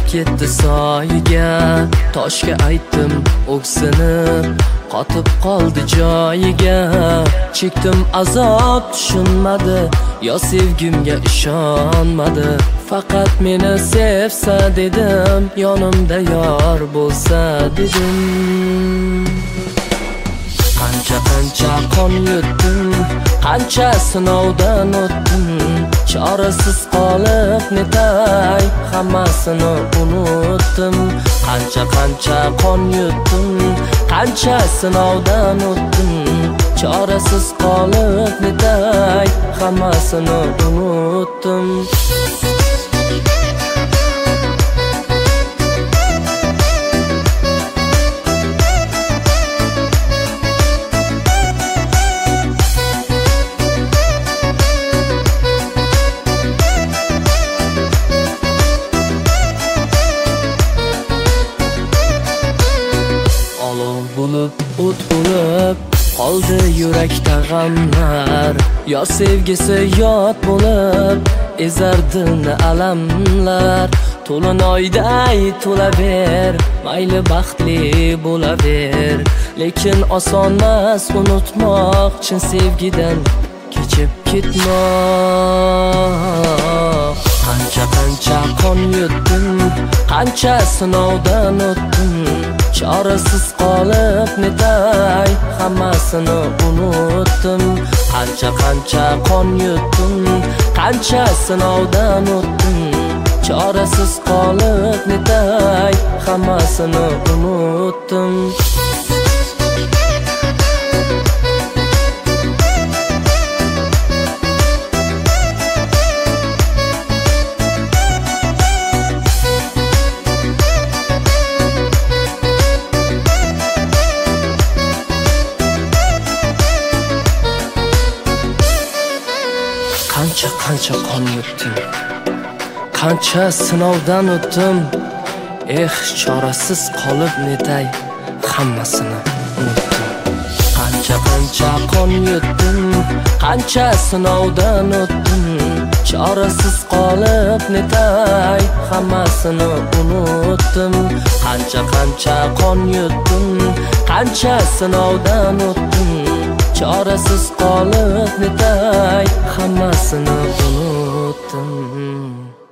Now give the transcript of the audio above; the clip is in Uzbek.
ketdi soyiga. Toshga aytdim o'ksinib, qotib qoldi joyiga. Chekdim azob tushunmadi, yo sevgimga ishonmadi. Faqat meni sevsa dedim, yonimda yor bo'lsa dedim. Qancha qon yutdim, qancha sinovdan o'tdim. Chorasiz qolib netay, hammasini unutdim. Qancha qon yutdim, qancha sinovdan o'tdim. Chorasiz qolib netay, hammasini unutdim. Bo'lib, o't bo'lib qoldi yurakda g'amlar. Yo sevgisi yot bo'lib ezar dilni alamlar. To'lin oyday to'laver, mayli baxtli bo'laver. Lekin osonmas unutmoq, chin sevgidan kechib ketmoq. Qancha qon yutdim, qancha sinovdan o'tdim. Chorasiz qolib netay, hammasini unutdim. Qancha qon yutdim, qancha sinovdan o'tdim. Chorasiz qolib netay, hammasini unutdim. Qancha qon yutdim, qancha sinovdan o'tdim. Chorasiz qolib netay, hammasini unutdim. Qancha qon yutdim, qancha sinovdan o'tdim. Chorasiz qolib netay, hammasini unutdim. Qancha qon yutdim, qancha sinovdan o'tdim. Chorasiz qolib netay, hammasini unutdim.